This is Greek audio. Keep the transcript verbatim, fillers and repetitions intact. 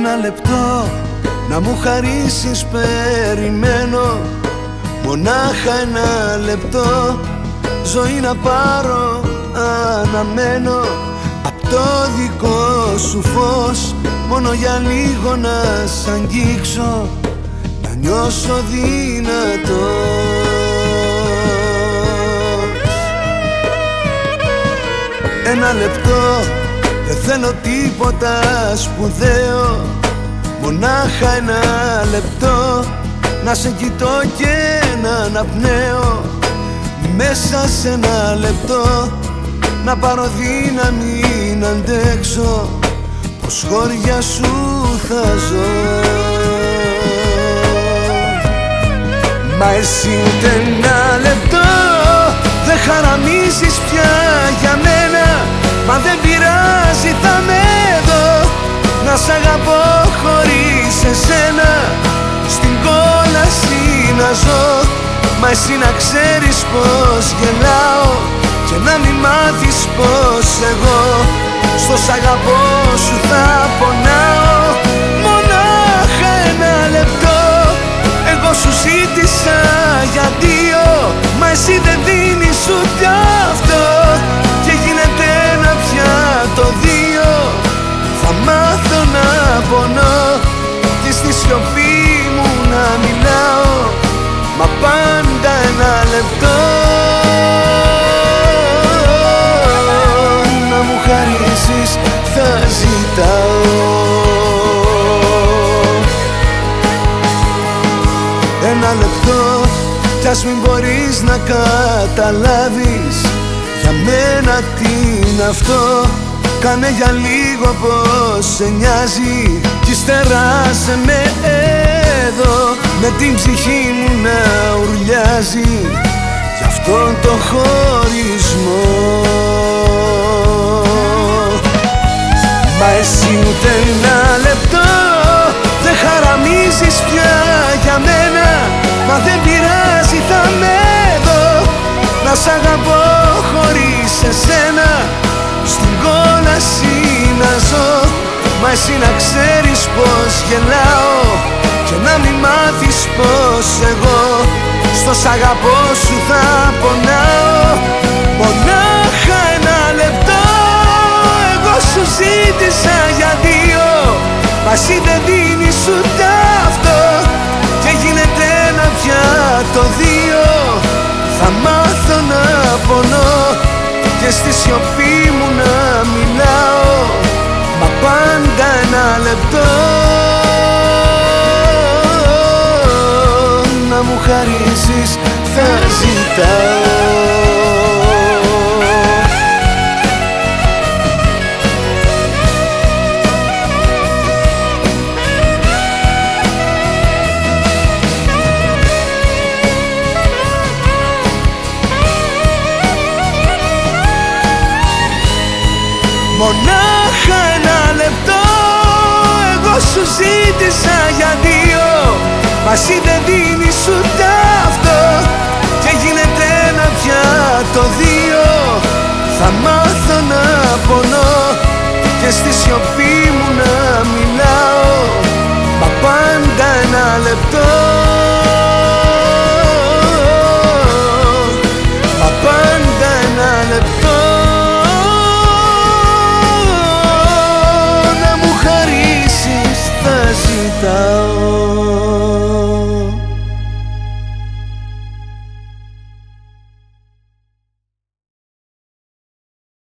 Ένα λεπτό να μου χαρίσεις περιμένω, μονάχα ένα λεπτό ζωή να πάρω, αναμένω απ' το δικό σου φως. Μόνο για λίγο να σ' αγγίξω, να νιώσω δυνατός. Ένα λεπτό, δεν θέλω τίποτα σπουδαίο, μονάχα ένα λεπτό να σε κοιτώ και να αναπνέω. Μέσα σε ένα λεπτό να πάρω δύναμη να αντέξω, πως χώρια σου θα ζω. Μα εσύ ούτε ένα λεπτό δεν χαραμίζεις πια για μένα. Μα δεν πειράζει, θα με εδώ να σ' αγαπώ χωρίς εσένα, στην κόλαση να ζω. Μα εσύ να ξέρεις πως γελάω και να μην μάθεις πως εγώ στο σ' αγαπώ σου θα πονάω. Μονάχα ένα λεπτό εγώ σου ζήτησα για δύο, μα εσύ δεν δίνεις ούτε αυτό και γίνεται ένα πια το δύο. Θα μάθω να πονώ και στη σιωπή μου να μιλάω, μα πάντα ένα λεπτό να μου χαρίσεις θα ζητάω. Ένα λεπτό κι ας μην μπορείς να καταλάβεις για μένα τι είναι αυτό, κάνε για λίγο πως σε νοιάζει κι ύστερα σε με εδώ με την ψυχή μου να ουρλιάζει γι' αυτόν το χωρισμό. Μα εσύ ούτε ένα λεπτό δεν χαραμίζεις πια για μένα. Μα δεν πειράζει, θα με εδώ να σ' αγαπώ χωρίς εσένα, στην κόλαση να ζω. Μα εσύ να ξέρεις πως γελάω και να μην μάθεις πως εγώ στο σ' αγαπώ σου θα πονάω. Μονάχα ένα λεπτό εγώ σου ζήτησα για δύο, μα εσύ δεν δίνεις ούτε αυτό και γίνεται ένα πια το δύο. Θα μάθω να πονώ και στη σιωπή μου να μιλάω, μα πάντα ένα λεπτό να μου χαρίσεις θα ζητάω. Μονάχα ένα λεπτό εγώ σου ζήτησα για δύο, μα εσύ δεν δίνεις ούτε αυτό και γίνεται ένα πια το δύο. Θα μάθω να πονώ και στη σιωπή μου να μιλάω, μα πάντα ένα λεπτό, μα πάντα ένα λεπτό να μου χαρίσεις θα ζητάω.